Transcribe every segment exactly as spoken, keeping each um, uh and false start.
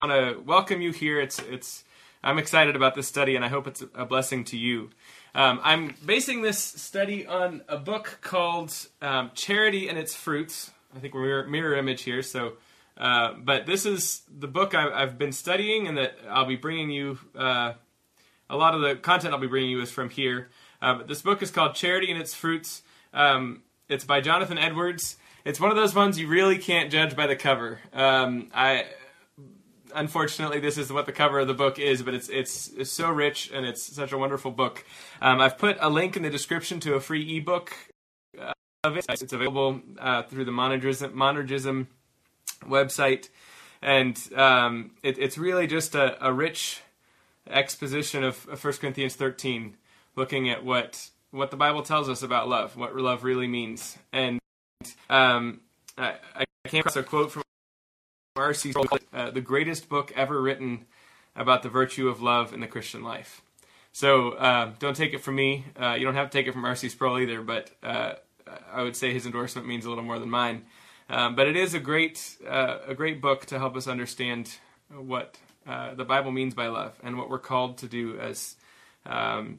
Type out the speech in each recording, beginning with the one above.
want to welcome you here. It's it's I'm excited about this study, and I hope it's a blessing to you. Um, I'm basing this study on a book called um, Charity and Its Fruits. I think we're mirror, mirror image here. So, uh, but this is the book I, I've been studying, and that I'll be bringing you. Uh, a lot of the content I'll be bringing you is from here. Uh, but this book is called Charity and Its Fruits. Um, it's by Jonathan Edwards. It's one of those ones you really can't judge by the cover. Um, I. Unfortunately, this is what the cover of the book is, but it's it's, it's so rich, and it's such a wonderful book. Um, I've put a link in the description to a free ebook uh, of it. It's available uh, through the Monergism, Monergism website, and um, it, it's really just a, a rich exposition of, of First Corinthians thirteen, looking at what what the Bible tells us about love, what love really means. And um, I, I came across a quote from R C Sproul, uh, the greatest book ever written about the virtue of love in the Christian life. So uh, don't take it from me. Uh, you don't have to take it from R C Sproul either, but uh, I would say his endorsement means a little more than mine. Um, but it is a great, uh, a great book to help us understand what uh, the Bible means by love and what we're called to do as um,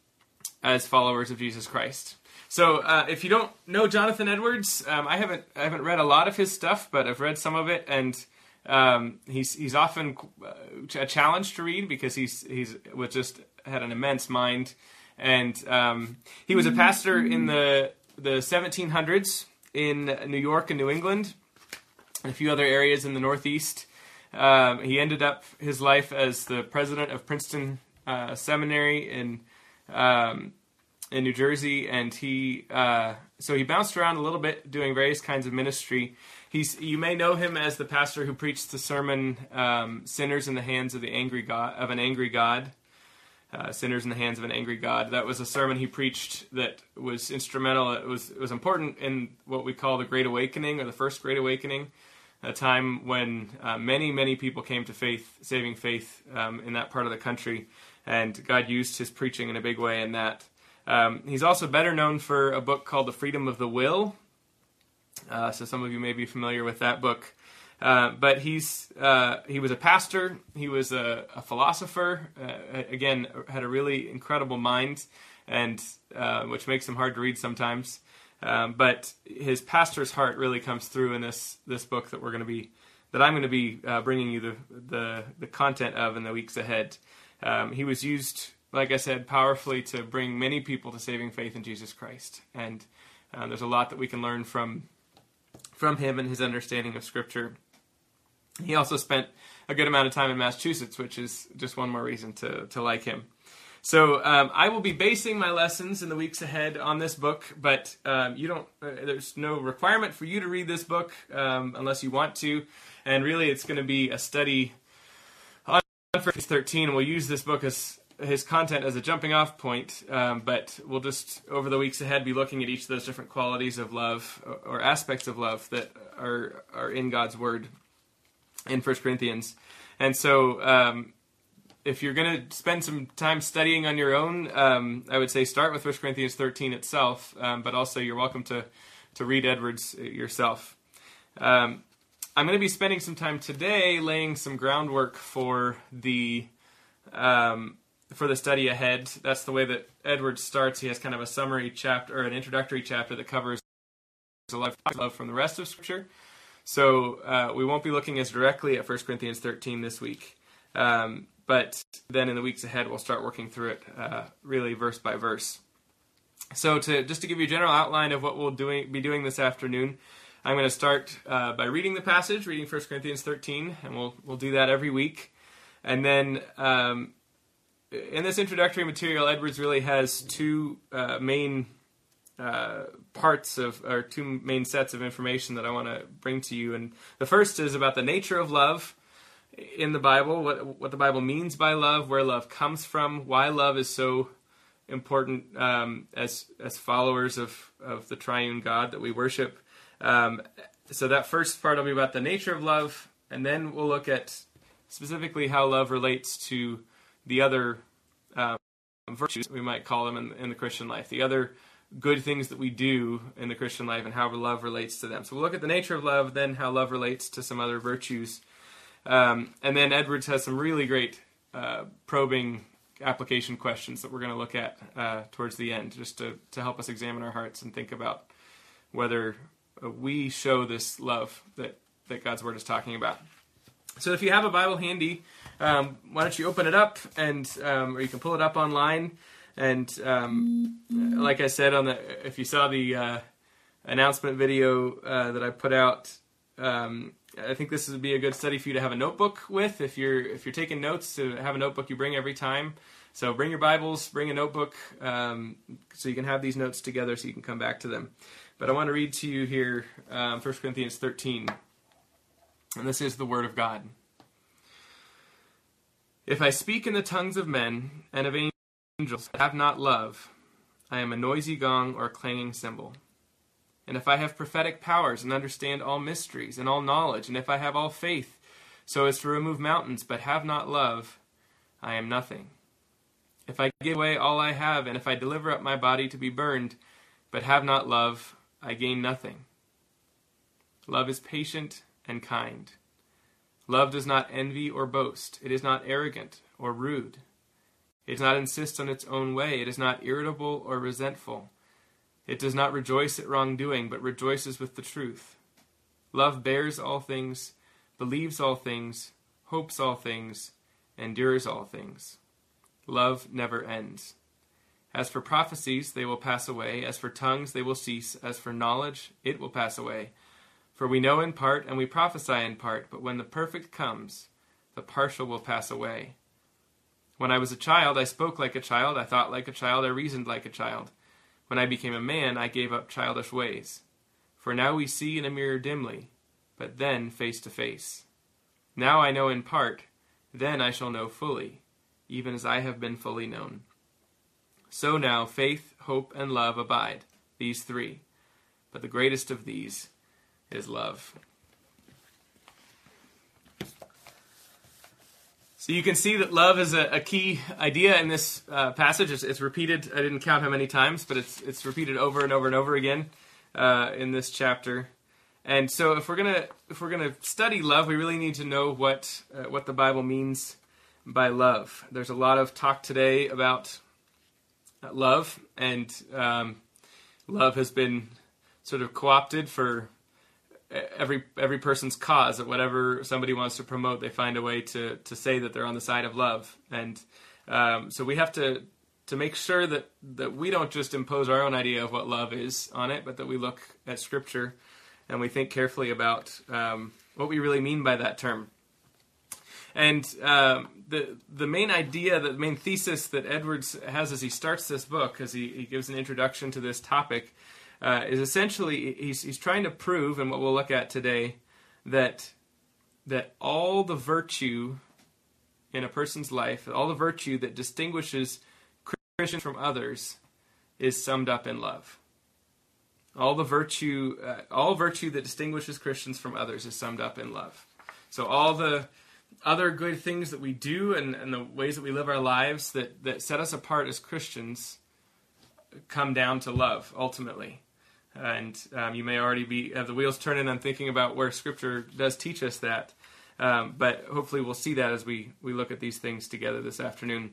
as followers of Jesus Christ. So uh, if you don't know Jonathan Edwards, um, I haven't I haven't read a lot of his stuff, but I've read some of it, and um, he's he's often a challenge to read because he's he's was just had an immense mind, and um, he was a pastor in the the seventeen hundreds in New York and New England, and a few other areas in the Northeast. Um, he ended up his life as the president of Princeton uh, Seminary in. Um, in New Jersey, and he uh, so he bounced around a little bit doing various kinds of ministry. He's you may know him as the pastor who preached the sermon um, "Sinners in the Hands of the Angry God of an Angry God." Uh, "Sinners in the Hands of an Angry God." That was a sermon he preached that was instrumental. It was it was important in what we call the Great Awakening, or the First Great Awakening, a time when uh, many many people came to faith, saving faith um, in that part of the country, and God used his preaching in a big way in that. Um, he's also better known for a book called The Freedom of the Will. Uh, so some of you may be familiar with that book. Uh, but he's uh, he was a pastor. He was a, a philosopher. Uh, again, had a really incredible mind, and uh, which makes him hard to read sometimes. Um, but his pastor's heart really comes through in this this book that we're going to be that I'm going to be uh, bringing you the, the the content of in the weeks ahead. Um, he was used, like I said, powerfully to bring many people to saving faith in Jesus Christ. And uh, there's a lot that we can learn from from him and his understanding of Scripture. He also spent a good amount of time in Massachusetts, which is just one more reason to, to like him. So um, I will be basing my lessons in the weeks ahead on this book, but um, you don't. Uh, there's no requirement for you to read this book um, unless you want to. And really, it's going to be a study on First thirteen, and we'll use this book as his content as a jumping off point, um, but we'll just, over the weeks ahead, be looking at each of those different qualities of love, or, or aspects of love that are are in God's Word in First Corinthians. And so um, if you're going to spend some time studying on your own, um, I would say start with First Corinthians thirteen itself, um, but also you're welcome to, to read Edwards yourself. Um, I'm going to be spending some time today laying some groundwork for the um, for the study ahead. That's the way that Edwards starts. He has kind of a summary chapter, or an introductory chapter that covers a lot of love from the rest of Scripture. So uh, we won't be looking as directly at First Corinthians thirteen this week. Um, but then in the weeks ahead, we'll start working through it uh, really verse by verse. So to just to give you a general outline of what we'll doing, be doing this afternoon, I'm going to start uh, by reading the passage, reading First Corinthians thirteen, and we'll we'll do that every week. And then um, in this introductory material, Edwards really has two uh, main uh, parts of, or two main sets of information that I want to bring to you. And the first is about the nature of love in the Bible, what what the Bible means by love, where love comes from, why love is so important um, as as followers of, of the triune God that we worship. Um, so that first part will be about the nature of love, and then we'll look at specifically how love relates to the other um, virtues, we might call them, in, in the Christian life, the other good things that we do in the Christian life and how love relates to them. So we'll look at the nature of love, then how love relates to some other virtues. Um, and then Edwards has some really great uh, probing application questions that we're going to look at uh, towards the end, just to, to help us examine our hearts and think about whether we show this love that, that God's Word is talking about. So if you have a Bible handy, um, why don't you open it up, and um, or you can pull it up online. And um, like I said, on the if you saw the uh, announcement video uh, that I put out, um, I think this would be a good study for you to have a notebook with. If you're if you're taking notes, to have a notebook you bring every time. So bring your Bibles, bring a notebook, um, so you can have these notes together, so you can come back to them. But I want to read to you here um, First Corinthians thirteen. And this is the Word of God. If I speak in the tongues of men and of angels, but have not love, I am a noisy gong or clanging cymbal. And if I have prophetic powers and understand all mysteries and all knowledge, and if I have all faith so as to remove mountains, but have not love, I am nothing. If I give away all I have, and if I deliver up my body to be burned, but have not love, I gain nothing. Love is patient and kind. Love does not envy or boast. It is not arrogant or rude. It does not insist on its own way. It is not irritable or resentful. It does not rejoice at wrongdoing, but rejoices with the truth. Love bears all things, believes all things, hopes all things, endures all things. Love never ends. As for prophecies, they will pass away. As for tongues, they will cease. As for knowledge, it will pass away. For we know in part, and we prophesy in part, but when the perfect comes, the partial will pass away. When I was a child, I spoke like a child, I thought like a child, I reasoned like a child. When I became a man, I gave up childish ways. For now we see in a mirror dimly, but then face to face. Now I know in part, then I shall know fully, even as I have been fully known. So now faith, hope, and love abide, these three. But the greatest of these is love. So you can see that love is a, a key idea in this uh, passage. It's, it's repeated. I didn't count how many times, but it's it's repeated over and over and over again uh, in this chapter. And so, if we're gonna if we're gonna study love, we really need to know what uh, what the Bible means by love. There's a lot of talk today about love, and um, love has been sort of co-opted for every every person's cause. At whatever somebody wants to promote, they find a way to to say that they're on the side of love. And um, so we have to to make sure that that we don't just impose our own idea of what love is on it, but that we look at Scripture and we think carefully about um, what we really mean by that term. And um, the the main idea, the main thesis that Edwards has as he starts this book, as he, he gives an introduction to this topic, Uh, is essentially, he's, he's trying to prove, and what we'll look at today, that that all the virtue in a person's life, all the virtue that distinguishes Christians from others, is summed up in love. All the virtue, uh, all virtue that distinguishes Christians from others is summed up in love. So all the other good things that we do and, and the ways that we live our lives that, that set us apart as Christians come down to love, ultimately. And um, you may already be have the wheels turning on thinking about where Scripture does teach us that. Um, but hopefully we'll see that as we, we look at these things together this afternoon.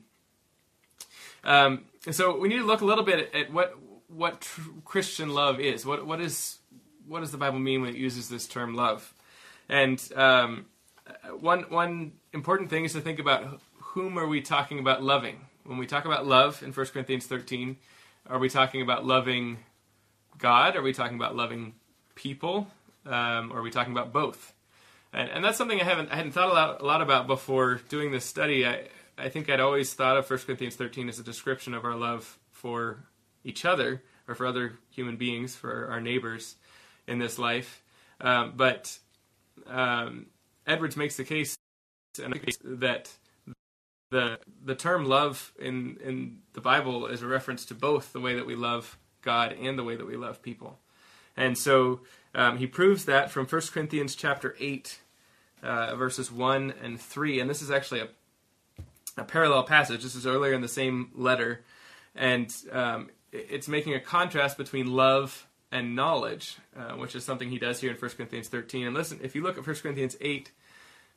Um, so we need to look a little bit at, at what what tr- Christian love is. What what is what does the Bible mean when it uses this term love? And um, one one important thing is to think about whom are we talking about loving. When we talk about love in First Corinthians thirteen, are we talking about loving God? Are we talking about loving people? Um, or are we talking about both? And, and that's something I haven't I hadn't thought a lot, a lot about before doing this study. I, I think I'd always thought of First Corinthians thirteen as a description of our love for each other, or for other human beings, for our neighbors in this life. Um, but um, Edwards makes the case that the the term love in, in the Bible is a reference to both the way that we love God and the way that we love people. And so um, he proves that from First Corinthians chapter eight, uh, verses one and three. And this is actually a, a parallel passage. This is earlier in the same letter. And um, it's making a contrast between love and knowledge, uh, which is something he does here in First Corinthians thirteen. And listen, if you look at First Corinthians eight,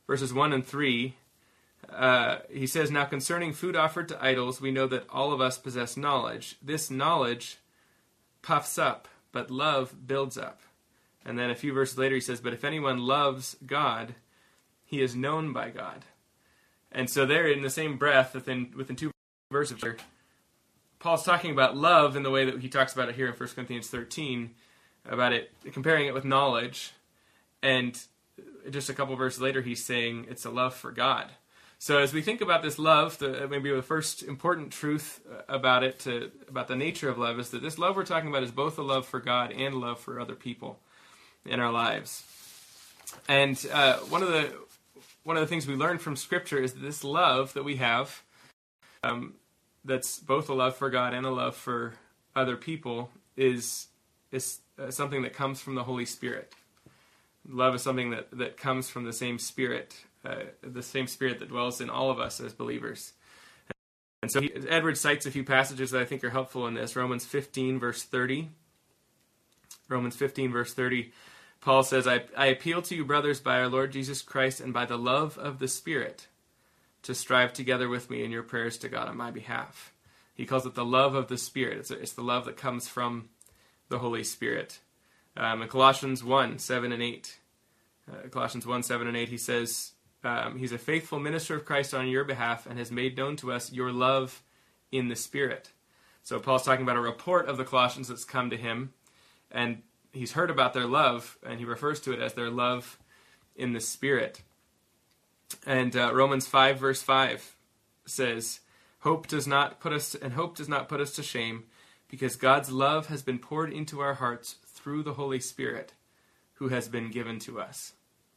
verses one and three, uh, he says, "Now concerning food offered to idols, we know that all of us possess knowledge. This knowledge puffs up, but love builds up." And then a few verses later he says, "But if anyone loves God, he is known by God." And so there, in the same breath, within, within two verses here, Paul's talking about love in the way that he talks about it here in First Corinthians thirteen, about it, comparing it with knowledge. And just a couple verses later, he's saying it's a love for God. So as we think about this love, the, maybe the first important truth about it, to, about the nature of love, is that this love we're talking about is both a love for God and a love for other people in our lives. And uh, one of the one of the things we learn from Scripture is that this love that we have, um, that's both a love for God and a love for other people, is is uh, something that comes from the Holy Spirit. Love is something that, that comes from the same Spirit, uh, the same Spirit that dwells in all of us as believers. And so he, Edward cites a few passages that I think are helpful in this. Romans fifteen, verse thirty. Romans fifteen, verse thirty. Paul says, I, I appeal to you, brothers, by our Lord Jesus Christ and by the love of the Spirit, to strive together with me in your prayers to God on my behalf. He calls it the love of the Spirit. It's, a, it's the love that comes from the Holy Spirit. Um, in Colossians one, seven and eight, uh, Colossians one, seven and eight, he says, um, he's a faithful minister of Christ on your behalf and has made known to us your love in the Spirit. So Paul's talking about a report of the Colossians that's come to him, and he's heard about their love, and he refers to it as their love in the Spirit. And uh, Romans five, verse five says, Hope does not put us to, and hope does not put us to shame, because God's love has been poured into our hearts through the Holy Spirit, who has been given to us.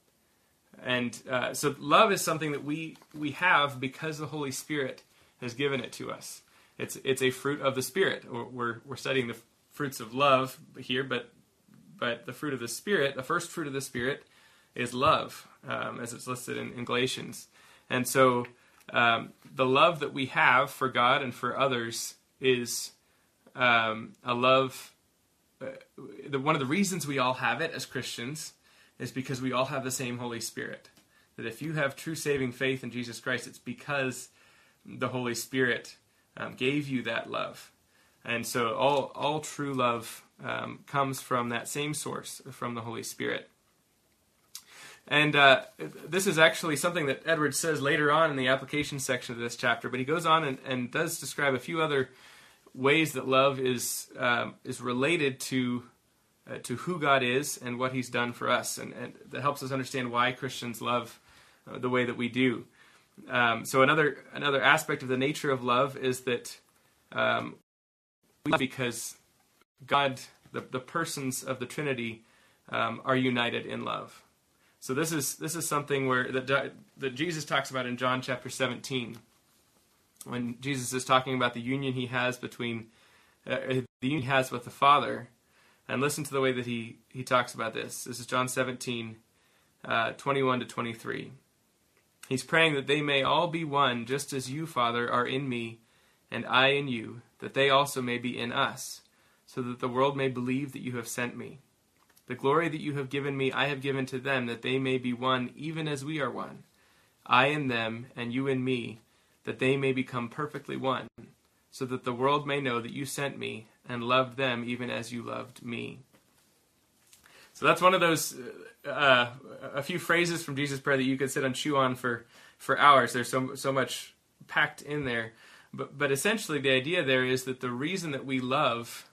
And uh, so love is something that we we have because the Holy Spirit has given it to us. It's it's a fruit of the Spirit. We're we're studying the fruits of love here, but but the fruit of the Spirit, the first fruit of the Spirit, is love, um, as it's listed in, in Galatians. And so um, the love that we have for God and for others is um, a love. Uh, the, one of the reasons we all have it as Christians is because we all have the same Holy Spirit. That if you have true saving faith in Jesus Christ, it's because the Holy Spirit um, gave you that love. And so all all true love um, comes from that same source, from the Holy Spirit. And uh, this is actually something that Edward says later on in the application section of this chapter, but he goes on and, and does describe a few other ways that love is um, is related to uh, to who God is and what He's done for us, and, and that helps us understand why Christians love uh, the way that we do. Um, so another another aspect of the nature of love is that um, we love because God, the, the persons of the Trinity, um, are united in love. So this is this is something where that that Jesus talks about in John chapter seventeen. When Jesus is talking about the union he has between, uh, the union he has with the Father, and listen to the way that he, he talks about this. This is John seventeen, uh, twenty-one to twenty-three. He's praying that they may all be one, just as you, Father, are in me, and I in you, that they also may be in us, so that the world may believe that you have sent me. The glory that you have given me, I have given to them, that they may be one, even as we are one. I in them, and you in me, that they may become perfectly one, so that the world may know that you sent me and loved them even as you loved me. So that's one of those, uh, a few phrases from Jesus' prayer that you could sit and chew on for, for hours. There's so so much packed in there. But but essentially the idea there is that the reason that we love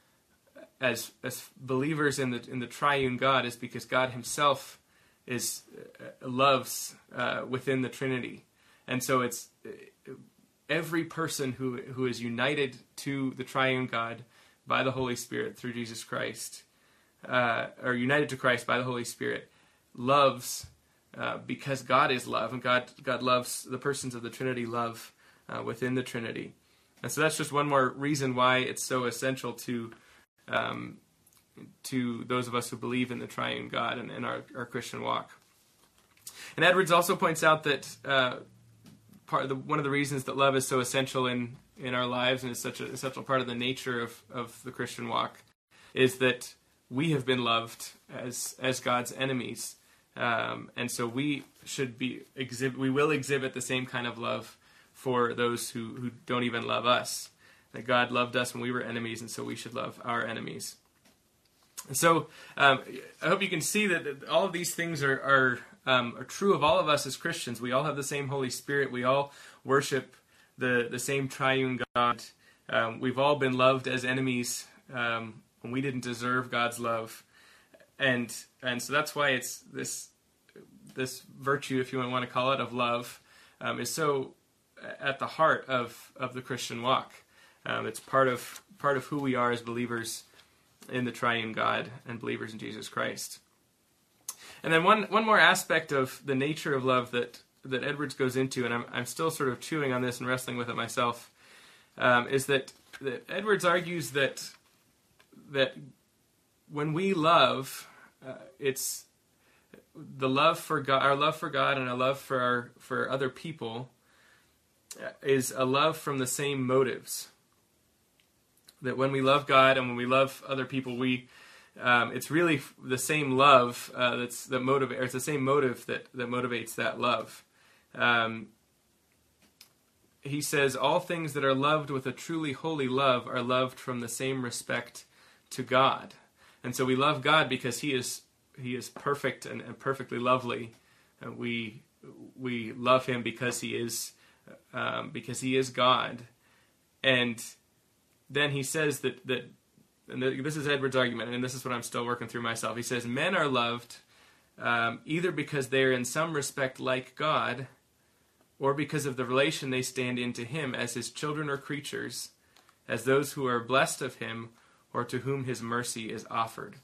as as believers in the in the triune God is because God Himself is uh, loves uh, within the Trinity. And so it's every person who who is united to the triune God by the Holy Spirit through Jesus Christ, uh, or united to Christ by the Holy Spirit, loves uh, because God is love, and God God loves the persons of the Trinity love uh, within the Trinity. And so that's just one more reason why it's so essential to um, to those of us who believe in the triune God and in our, our Christian walk. And Edwards also points out that uh, Part of the, one of the reasons that love is so essential in, in our lives and is such an essential part of the nature of, of the Christian walk is that we have been loved as as God's enemies. Um, and so we should be exhibit. We will exhibit the same kind of love for those who, who don't even love us. That God loved us when we were enemies, and so we should love our enemies. And so um, I hope you can see that all of these things are are, um, are true of all of us as Christians. We all have the same Holy Spirit. We all worship the the same triune God. Um, we've all been loved as enemies um, when we didn't deserve God's love, and and so that's why it's this this virtue, if you want to call it, of love, um, is so at the heart of of the Christian walk. Um, it's part of part of who we are as believers in the triune God and believers in Jesus Christ. And then one one more aspect of the nature of love that that Edwards goes into, and I'm I'm still sort of chewing on this and wrestling with it myself, um, is that, that Edwards argues that that when we love, uh, it's the love for God, our love for God, and our love for our for other people is a love from the same motives. That when we love God and when we love other people, we um, it's really the same love uh, that's that motivate. Or it's the same motive that that motivates that love. Um, he says, all things that are loved with a truly holy love are loved from the same respect to God, and so we love God because He is He is perfect and, and perfectly lovely. And we we love Him because He is um, because He is God, and then he says that, that and this is Edwards' argument, and this is what I'm still working through myself. He says, men are loved um, either because they are in some respect like God, or because of the relation they stand in to Him as His children or creatures, as those who are blessed of Him, or to whom His mercy is offered.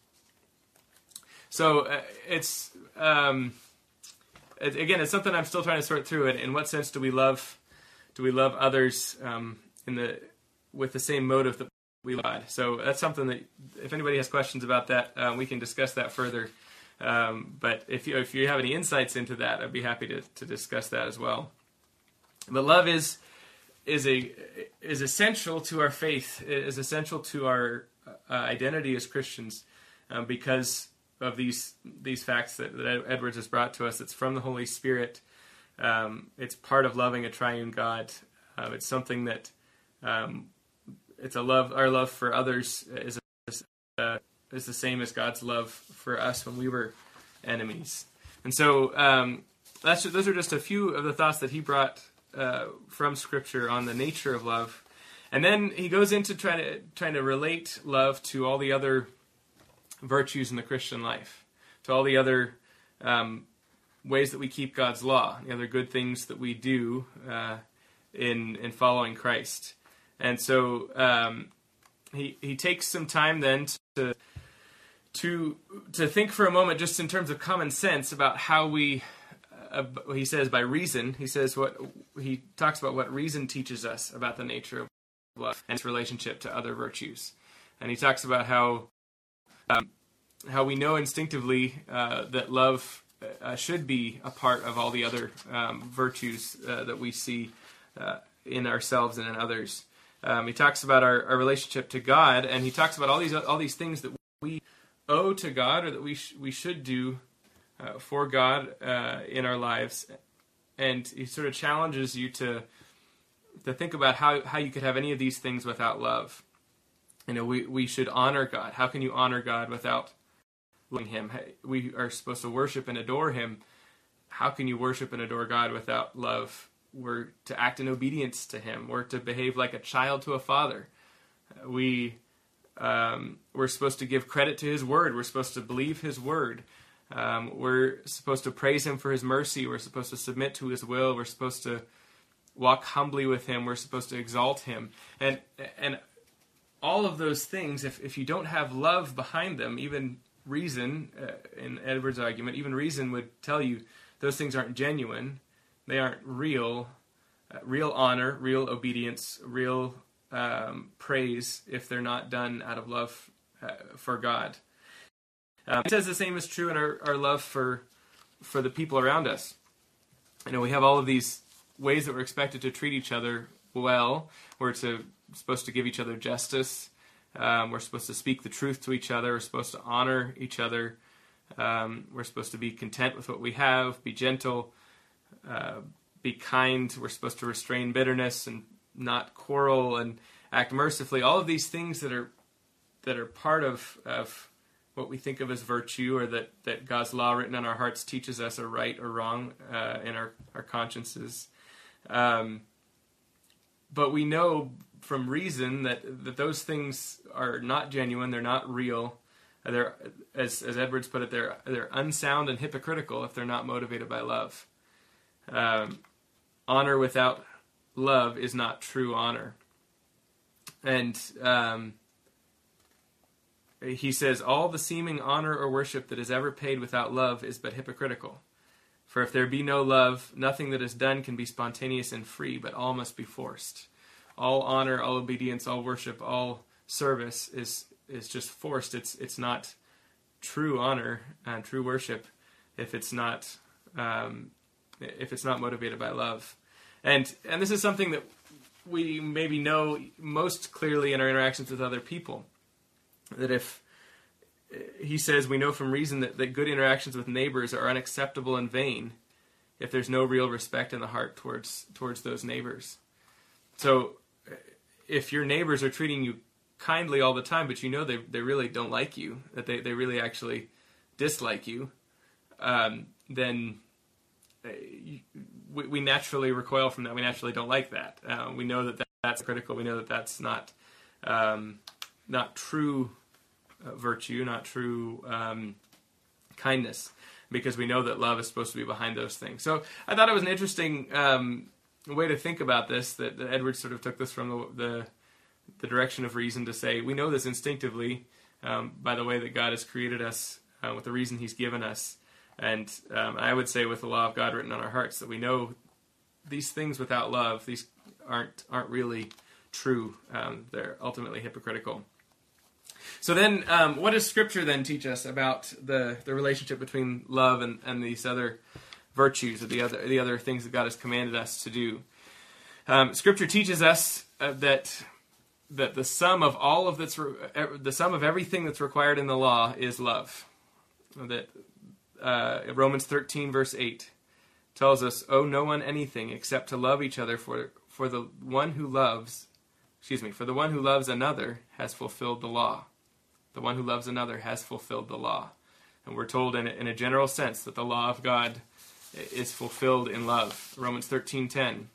So uh, it's, um, it, again, it's something I'm still trying to sort through. In, in what sense do we love, do we love others um, in the with the same motive that we love God? So that's something that, if anybody has questions about that, um, we can discuss that further. Um, but if you if you have any insights into that, I'd be happy to, to discuss that as well. But love is is a is essential to our faith, is essential to our uh, identity as Christians, um, because of these these facts that, that Edwards has brought to us. It's from the Holy Spirit. Um, it's part of loving a triune God. Uh, it's something that um, it's a love. Our love for others is uh, is the same as God's love for us when we were enemies. And so um, that's those are just a few of the thoughts that he brought uh, from Scripture on the nature of love. And then he goes into trying to trying to relate love to all the other virtues in the Christian life, to all the other um, ways that we keep God's law, the other good things that we do uh, in in following Christ. And so um, he he takes some time then to to to think for a moment, just in terms of common sense, about how we. Uh, he says by reason. He says what he talks about what reason teaches us about the nature of love and its relationship to other virtues. And he talks about how um, how we know instinctively uh, that love uh, should be a part of all the other um, virtues uh, that we see uh, in ourselves and in others. Um, he talks about our, our relationship to God, and he talks about all these all these things that we owe to God, or that we sh- we should do uh, for God uh, in our lives. And he sort of challenges you to to think about how, how you could have any of these things without love. You know, we, we should honor God. How can you honor God without loving Him? We are supposed to worship and adore Him. How can you worship and adore God without love? We're to act in obedience to Him. We're to behave like a child to a father. We, um, we're supposed to give credit to His word. We're supposed to believe His word. Um, we're supposed to praise Him for His mercy. We're supposed to submit to His will. We're supposed to walk humbly with Him. We're supposed to exalt Him. And and all of those things, if, if you don't have love behind them, even reason, uh, in Edwards' argument, even reason would tell you those things aren't genuine. They aren't real, uh, real honor, real obedience, real um, praise if they're not done out of love uh, for God. Um, he says the same is true in our, our love for for the people around us. You know, we have all of these ways that we're expected to treat each other well. We're to, supposed to give each other justice. Um, we're supposed to speak the truth to each other. We're supposed to honor each other. Um, we're supposed to be content with what we have, be gentle, uh, be kind. We're supposed to restrain bitterness and not quarrel and act mercifully. All of these things that are that are part of, of what we think of as virtue, or that, that God's law written on our hearts teaches us are right or wrong uh, in our, our consciences. Um, but we know from reason that, that those things are not genuine, they're not real. They're, as, as Edwards put it, they're, they're unsound and hypocritical if they're not motivated by love. Um, honor without love is not true honor. And um, he says, all the seeming honor or worship that is ever paid without love is but hypocritical. For if there be no love, nothing that is done can be spontaneous and free, but all must be forced. All honor, all obedience, all worship, all service is is just forced. It's it's not true honor and true worship if it's not um, if it's not motivated by love. And and this is something that we maybe know most clearly in our interactions with other people. That if he says we know from reason that, that good interactions with neighbors are unacceptable and vain if there's no real respect in the heart towards towards those neighbors. So if your neighbors are treating you kindly all the time, but you know they they really don't like you, that they, they really actually dislike you, um, then uh, you, we, we naturally recoil from that. We naturally don't like that. Uh, we know that, that that's critical. We know that that's not um, not true uh, virtue, not true um, kindness, because we know that love is supposed to be behind those things. So I thought it was an interesting um, way to think about this, that, that Edwards sort of took this from the, the the direction of reason to say, we know this instinctively um, by the way that God has created us, uh, with the reason he's given us. And um, I would say with the law of God written on our hearts, that we know these things without love, these aren't aren't really true. Um, they're ultimately hypocritical. So then, um, what does Scripture then teach us about the, the relationship between love and, and these other virtues, or the other the other things that God has commanded us to do? Um, Scripture teaches us uh, that that the sum of all of that's re- the sum of everything that's required in the law is love. That uh, Romans thirteen verse eight tells us, "Owe no one anything except to love each other, for for the one who loves, excuse me, for the one who loves another has fulfilled the law." The one who loves another has fulfilled the law. And we're told in a, in a general sense that the law of God is fulfilled in love. Romans thirteen ten.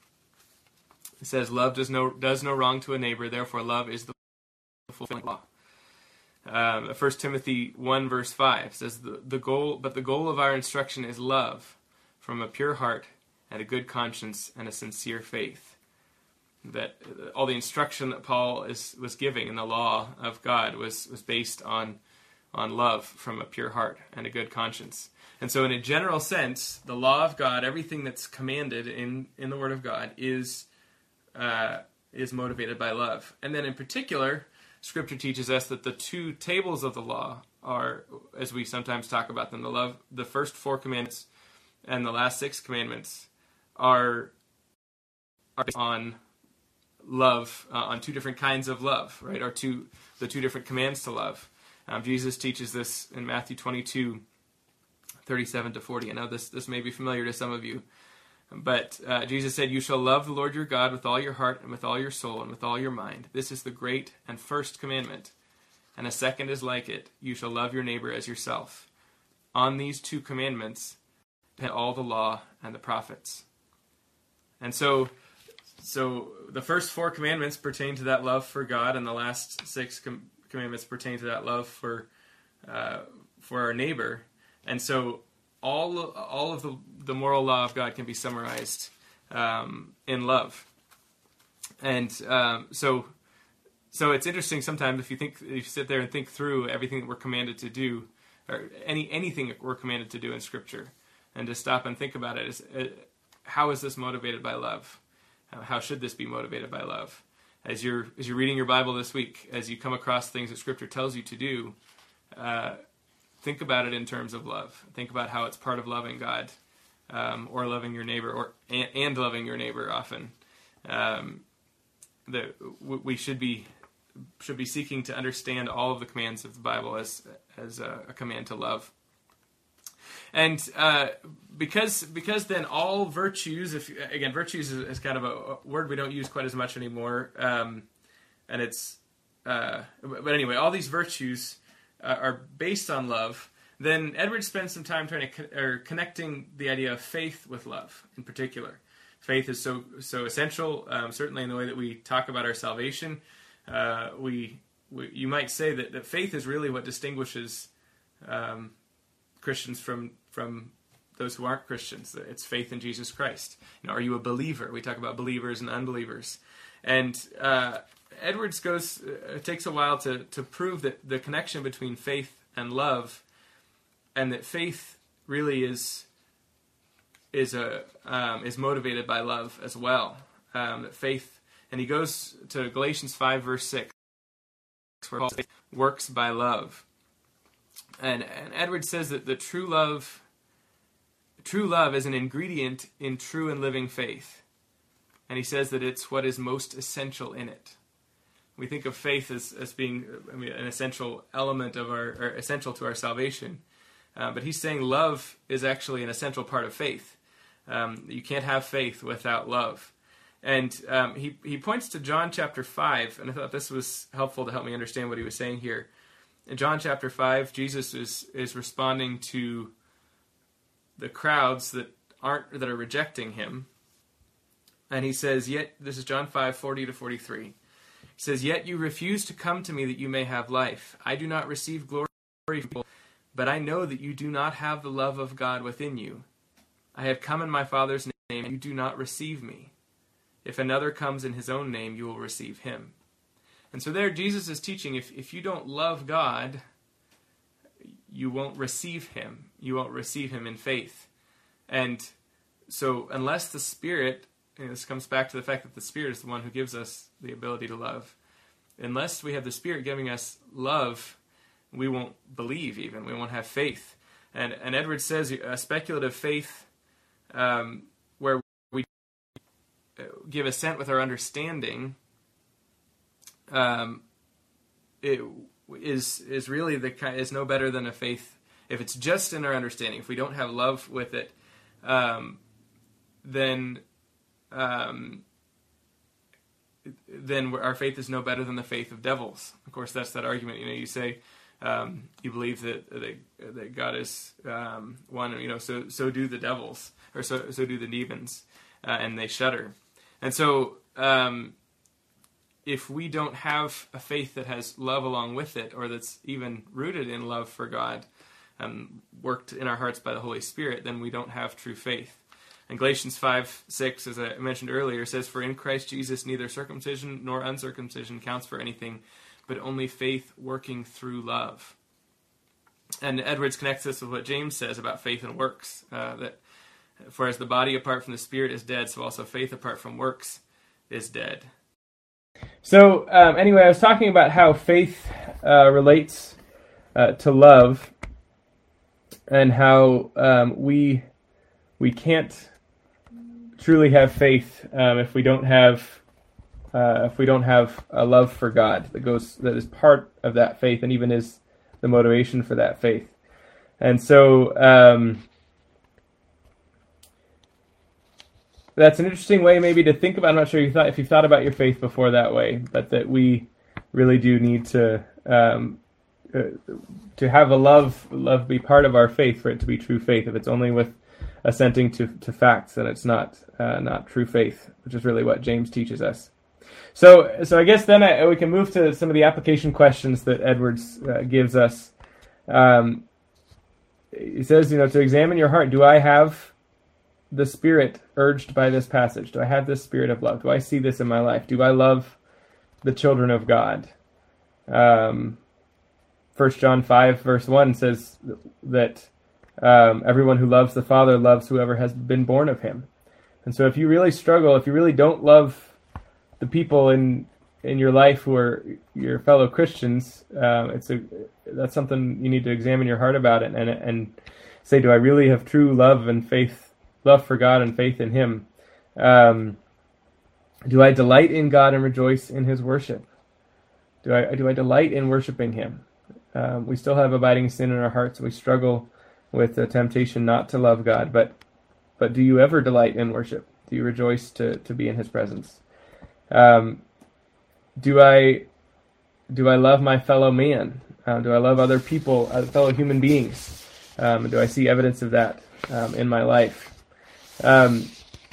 It says, "Love does no does no wrong to a neighbor, therefore love is the fulfilling law." Um, First Timothy one verse five says, the, the goal, "But the goal of our instruction is love, from a pure heart and a good conscience and a sincere faith." That all the instruction that Paul is was giving in the law of God was was based on on love from a pure heart and a good conscience. And so, in a general sense, the law of God, everything that's commanded in in the Word of God, is Uh, is motivated by love. And then in particular, Scripture teaches us that the two tables of the law are, as we sometimes talk about them, the love, the first four commandments and the last six commandments are, are based on love, uh, on two different kinds of love, right? Or two, the two different commands to love. Um, Jesus teaches this in Matthew twenty-two, thirty-seven to forty. I know this, this may be familiar to some of you. But uh, Jesus said, "You shall love the Lord your God with all your heart and with all your soul and with all your mind. This is the great and first commandment. And a second is like it. You shall love your neighbor as yourself. On these two commandments depend all the law and the prophets." And so, so the first four commandments pertain to that love for God, and the last six com- commandments pertain to that love for uh, for our neighbor. And so all all of the, the moral law of God can be summarized um, in love. And um, so so it's interesting sometimes if you think if you sit there and think through everything that we're commanded to do, or any anything that we're commanded to do in Scripture, and to stop and think about it, is uh, how is this motivated by love? Uh, how should this be motivated by love? As you're as you're reading your Bible this week, as you come across things that Scripture tells you to do, uh, think about it in terms of love. Think about how it's part of loving God, um, or loving your neighbor, or and, and loving your neighbor often. Um, that we should be should be seeking to understand all of the commands of the Bible as as a, a command to love. And uh, because because then all virtues, if again, virtues is, is kind of a, a word we don't use quite as much anymore, um, and it's uh, but anyway, all these virtues uh, are based on love. Then Edwards spends some time trying to co- or connecting the idea of faith with love in particular. Faith is so so essential, um, certainly in the way that we talk about our salvation. Uh, we, we you might say that, that faith is really what distinguishes um, Christians from from those who aren't Christians. It's faith in Jesus Christ. You know, are you a believer? We talk about believers and unbelievers, and uh, Edwards goes uh, takes a while to to prove that the connection between faith and love, and that faith really is is a um, is motivated by love as well. Um, that faith, and he goes to Galatians five verse six, where Paul says, works by love, and and Edwards says that the true love, true love is an ingredient in true and living faith, and he says that it's what is most essential in it. We think of faith as as being, I mean, an essential element of our, or essential to our salvation. Uh, but he's saying love is actually an essential part of faith. Um, you can't have faith without love. And um, he, he points to John chapter five, and I thought this was helpful to help me understand what he was saying here. In John chapter five, Jesus is, is responding to the crowds that aren't that are rejecting him. And he says, yet, this is John five, forty to forty-three. He says, yet you refuse to come to me that you may have life. I do not receive glory from people, but I know that you do not have the love of God within you. I have come in my Father's name, and you do not receive me. If another comes in his own name, you will receive him. And so there Jesus is teaching, if, if you don't love God, you won't receive him. You won't receive him in faith. And so unless the Spirit, and this comes back to the fact that the Spirit is the one who gives us the ability to love, unless we have the Spirit giving us love, we won't believe even. We won't have faith. And, and Edwards says a speculative faith um, where we give assent with our understanding um, it is is really the kind is no better than a faith if it's just in our understanding. If we don't have love with it, um, then um, then our faith is no better than the faith of devils. Of course, that's that argument. You know, you say. Um, you believe that, that that God is um, one, you know. So so do the devils, or so so do the demons, uh, and they shudder. And so, um, if we don't have a faith that has love along with it, or that's even rooted in love for God, um, worked in our hearts by the Holy Spirit, then we don't have true faith. And Galatians five six, as I mentioned earlier, says, "For in Christ Jesus neither circumcision nor uncircumcision counts for anything, but only faith working through love." And Edwards connects this with what James says about faith and works, uh, that for as the body apart from the Spirit is dead, so also faith apart from works is dead. So um, anyway, I was talking about how faith uh, relates uh, to love, and how um, we we can't truly have faith um, if we don't have Uh, if we don't have a love for God that goes that is part of that faith and even is the motivation for that faith. And so um, that's an interesting way maybe to think about. I'm not sure you thought if you've thought about your faith before that way, but that we really do need to um, uh, to have a love love be part of our faith for it to be true faith. If it's only with assenting to, to facts, then it's not uh, not true faith, which is really what James teaches us. So, so I guess then I, we can move to some of the application questions that Edwards uh, gives us. Um, he says, you know, to examine your heart. Do I have the Spirit urged by this passage? Do I have this spirit of love? Do I see this in my life? Do I love the children of God? Um, First John five verse one says that um, everyone who loves the Father loves whoever has been born of him. And so if you really struggle, if you really don't love the people in in your life who are your fellow Christians, uh, it's a that's something you need to examine your heart about it and and say, do I really have true love and faith, love for God and faith in Him? Um, do I delight in God and rejoice in His worship? Do I do I delight in worshiping Him? Um, we still have abiding sin in our hearts. We struggle with the temptation not to love God, but but do you ever delight in worship? Do you rejoice to, to be in his presence? Um, do I do I love my fellow man? Um, do I love other people, uh, fellow human beings? Um, do I see evidence of that um, in my life? Um,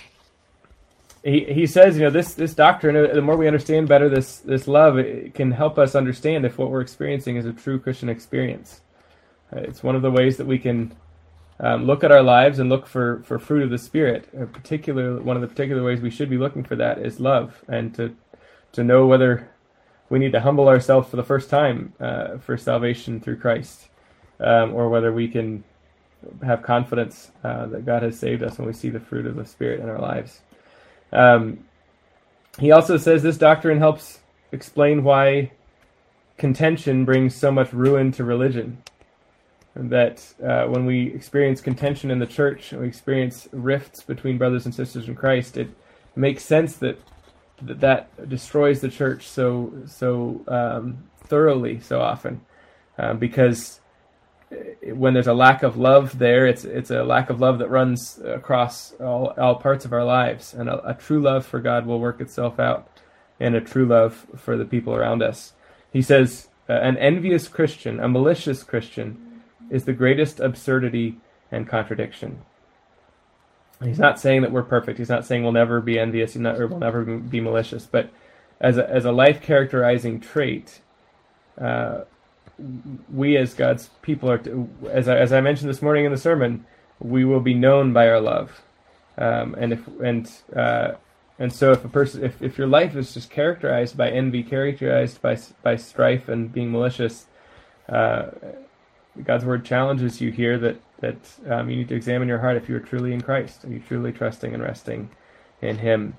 he he says, you know, this this doctrine, uh, the more we understand better this this love, it can help us understand if what we're experiencing is a true Christian experience. Uh, it's one of the ways that we can um, look at our lives and look for, for fruit of the Spirit. A particular one of the particular ways we should be looking for that is love, and to to know whether we need to humble ourselves for the first time uh, for salvation through Christ, um, or whether we can have confidence uh, that God has saved us when we see the fruit of the Spirit in our lives. Um, he also says this doctrine helps explain why contention brings so much ruin to religion. And that uh, when we experience contention in the church, we experience rifts between brothers and sisters in Christ, it makes sense that that, that destroys the church so so um, thoroughly so often, uh, because when there's a lack of love there, it's it's a lack of love that runs across all, all parts of our lives. And a, a true love for God will work itself out in a true love for the people around us. He says, uh, an envious Christian, a malicious Christian, is the greatest absurdity and contradiction. He's not saying that we're perfect. He's not saying we'll never be envious not, or we'll never be malicious. But as a, as a life-characterizing trait, uh, we as God's people are, to, as I, as I mentioned this morning in the sermon, we will be known by our love, um, and if and uh, and so if a person, if, if your life is just characterized by envy, characterized by by strife and being malicious, uh, God's word challenges you here that that um, you need to examine your heart if you are truly in Christ, are you truly trusting and resting in Him.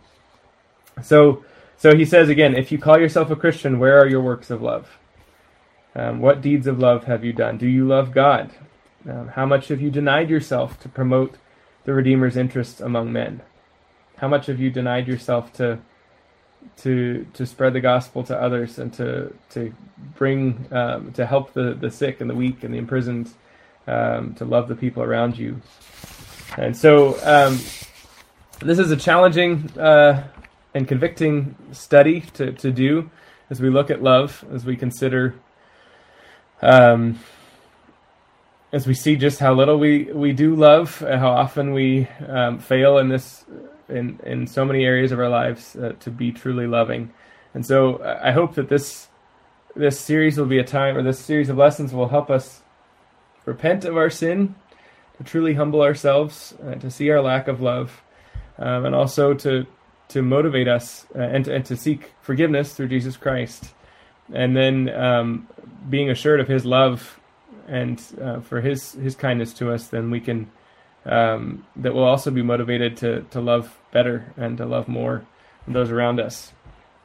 So so he says again, if you call yourself a Christian, where are your works of love? Um, what deeds of love have you done? Do you love God? Um, how much have you denied yourself to promote the Redeemer's interests among men? How much have you denied yourself to to to spread the gospel to others and to to bring um, to help the, the sick and the weak and the imprisoned, um, to love the people around you? And so um, this is a challenging uh, and convicting study to to do as we look at love, as we consider. Um, as we see just how little we, we do love, how often we um, fail in this, in, in so many areas of our lives uh, to be truly loving. And so I hope that this this series will be a time, or this series of lessons will help us repent of our sin, to truly humble ourselves, uh, to see our lack of love, um, and also to to motivate us uh, and, and to seek forgiveness through Jesus Christ. And then um, being assured of His love and uh, for His His kindness to us, then we can um, that will also be motivated to to love better and to love more those around us.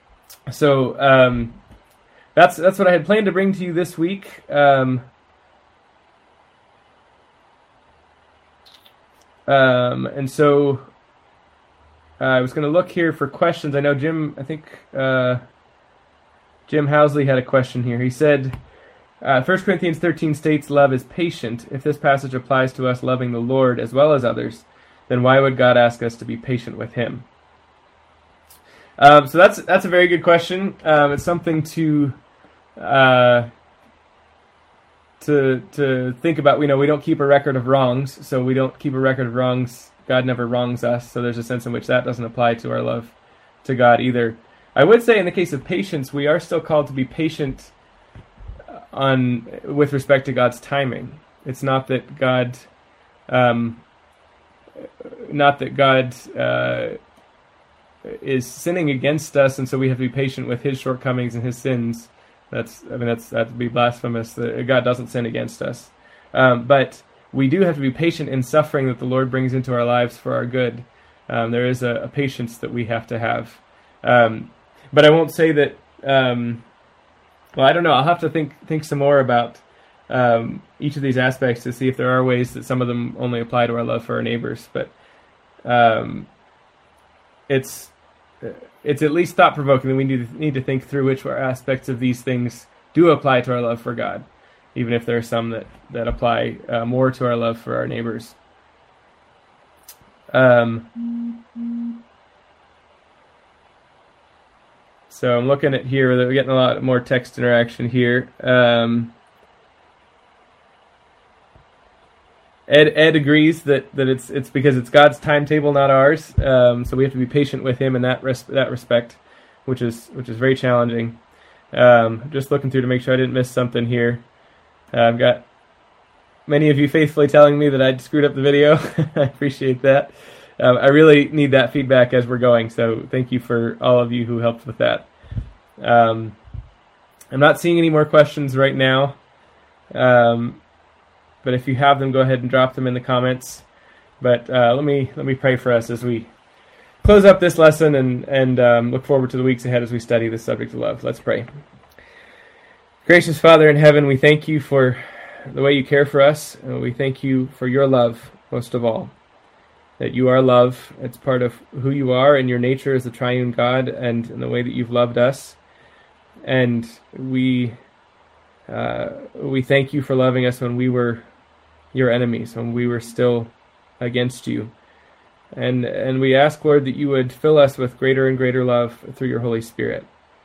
So um, that's that's what I had planned to bring to you this week. Um, um, and so uh, I was going to look here for questions. I know Jim. I think. Uh, Jim Housley had a question here. He said, uh, First Corinthians thirteen states love is patient. If this passage applies to us loving the Lord as well as others, then why would God ask us to be patient with Him? Um, so that's that's a very good question. Um, it's something to uh, to to think about. We know we don't keep a record of wrongs, so we don't keep a record of wrongs. God never wrongs us, so there's a sense in which that doesn't apply to our love to God either. I would say in the case of patience, we are still called to be patient on with respect to God's timing. It's not that God, um, not that God uh, is sinning against us, and so we have to be patient with His shortcomings and His sins. That's, I mean, that's that'd be blasphemous. That God doesn't sin against us, um, but we do have to be patient in suffering that the Lord brings into our lives for our good. Um, there is a, a patience that we have to have. Um, But I won't say that. Um, well, I don't know. I'll have to think think some more about um, each of these aspects to see if there are ways that some of them only apply to our love for our neighbors. But um, it's it's at least thought provoking that we need to, need to think through which aspects of these things do apply to our love for God. even if there are some that, that apply uh, more to our love for our neighbors. Um, so I'm looking at here, we're getting a lot more text interaction here. Um, Ed Ed agrees that, that it's it's because it's God's timetable, not ours. Um, so we have to be patient with Him in that res- that respect, which is which is very challenging. Um, just looking through to make sure I didn't miss something here. Uh, I've got many of you faithfully telling me that I screwed up the video. I appreciate that. Um, I really need that feedback as we're going. So thank you for all of you who helped with that. Um, I'm not seeing any more questions right now. Um, But if you have them, go ahead and drop them in the comments. But uh, let me let me pray for us as we close up this lesson and and um, look forward to the weeks ahead as we study the subject of love. Let's pray. Gracious Father in heaven, we thank you for the way you care for us. And we thank you for your love, most of all. That you are love. It's part of who you are and your nature as the triune God, and in the way that you've loved us. And we uh, we thank you for loving us when we were your enemies, when we were still against you. And and we ask, Lord, that you would fill us with greater and greater love through your Holy Spirit.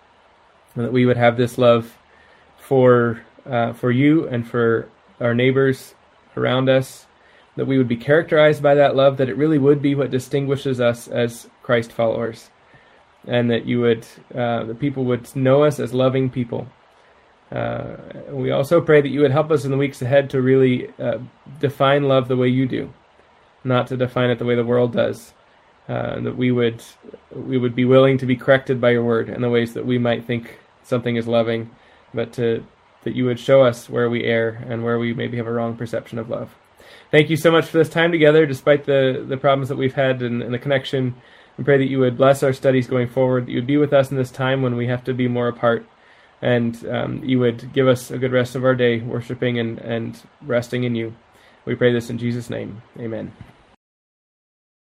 And that we would have this love for uh, for you and for our neighbors around us. That we would be characterized by that love, that it really would be what distinguishes us as Christ followers. And that you would, uh, the people would know us as loving people. Uh, we also pray that you would help us in the weeks ahead to really uh, define love the way you do, not to define it the way the world does. Uh, that we would we would be willing to be corrected by your word in the ways that we might think something is loving, but to that you would show us where we err and where we maybe have a wrong perception of love. Thank you so much for this time together, despite the, the problems that we've had and, and the connection. We pray that you would bless our studies going forward, that you would be with us in this time when we have to be more apart. And um, you would give us a good rest of our day, worshiping and, and resting in you. We pray this in Jesus' name. Amen.